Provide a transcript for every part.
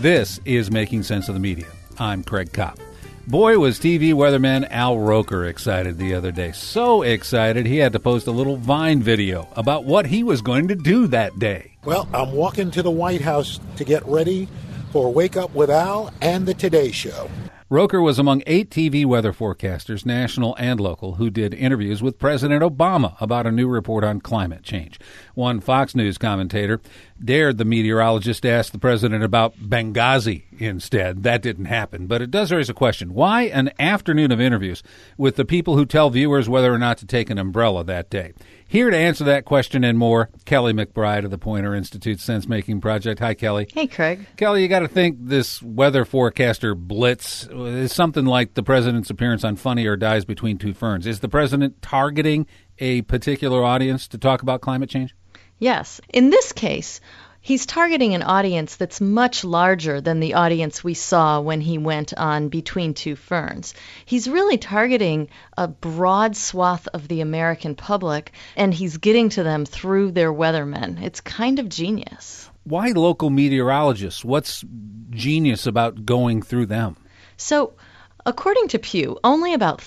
This is Making Sense of the Media. I'm Craig Kopp. Boy, was TV weatherman Al Roker excited the other day. So excited, he had to post a little Vine video about what he was going to do that day. Well, I'm walking to the White House to get ready for Wake Up with Al and the Today Show. Roker was among 8 TV weather forecasters, national and local, who did interviews with President Obama about a new report on climate change. One Fox News commentator dared the meteorologist to ask the president about Benghazi instead. That didn't happen, but it does raise a question. Why an afternoon of interviews with the people who tell viewers whether or not to take an umbrella that day? Here to answer that question and more, Kelly McBride of the Poynter Institute Sense-Making Project. Hi, Kelly. Hey, Craig. Kelly, you got to think this weather forecaster blitz is something like the president's appearance on Funny or Dies Between Two Ferns. Is the president targeting a particular audience to talk about climate change? Yes. In this case, he's targeting an audience that's much larger than the audience we saw when he went on Between Two Ferns. He's really targeting a broad swath of the American public, and he's getting to them through their weathermen. It's kind of genius. Why local meteorologists? What's genius about going through them? So, according to Pew, only about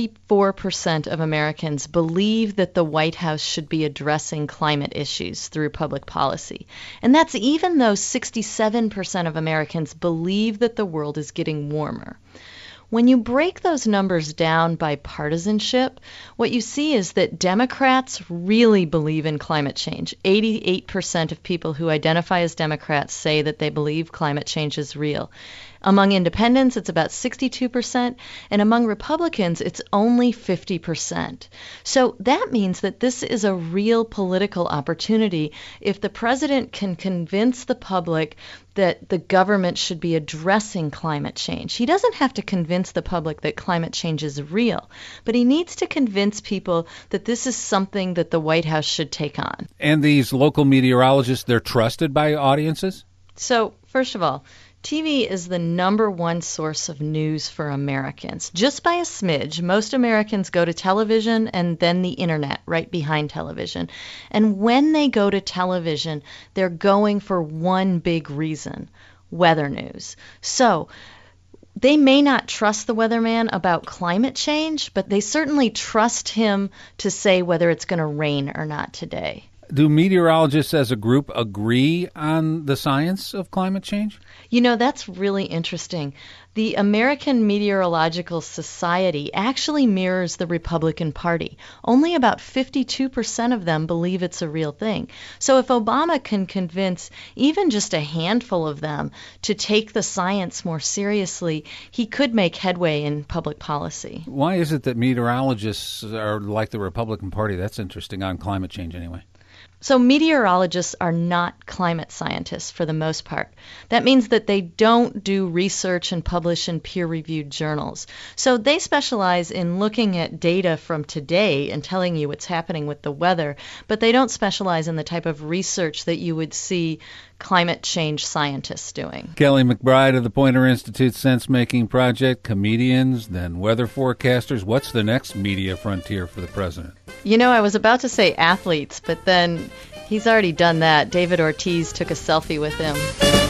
34% of Americans believe that the White House should be addressing climate issues through public policy. And that's even though 67% of Americans believe that the world is getting warmer. When you break those numbers down by partisanship, what you see is that Democrats really believe in climate change. 88% of people who identify as Democrats say that they believe climate change is real. Among independents, it's about 62%, and among Republicans, it's only 50%. So that means that this is a real political opportunity if the president can convince the public that the government should be addressing climate change. He doesn't have to convince the public that climate change is real, but he needs to convince people that this is something that the White House should take on. And these local meteorologists, they're trusted by audiences? So, first of all, TV is the number one source of news for Americans. Just by a smidge, most Americans go to television and then the internet right behind television. And when they go to television, they're going for one big reason: weather news. So they may not trust the weatherman about climate change, but they certainly trust him to say whether it's going to rain or not today. Do meteorologists as a group agree on the science of climate change? You know, that's really interesting. The American Meteorological Society actually mirrors the Republican Party. Only about 52% of them believe it's a real thing. So if Obama can convince even just a handful of them to take the science more seriously, he could make headway in public policy. Why is it that meteorologists are like the Republican Party? That's interesting, on climate change anyway. So meteorologists are not climate scientists for the most part. That means that they don't do research and publish in peer-reviewed journals. So they specialize in looking at data from today and telling you what's happening with the weather, but they don't specialize in the type of research that you would see climate change scientists doing. Kelly McBride of the Poynter Institute Sense-Making Project, comedians, then weather forecasters. What's the next media frontier for the president? You know, I was about to say athletes, but then he's already done that. David Ortiz took a selfie with him.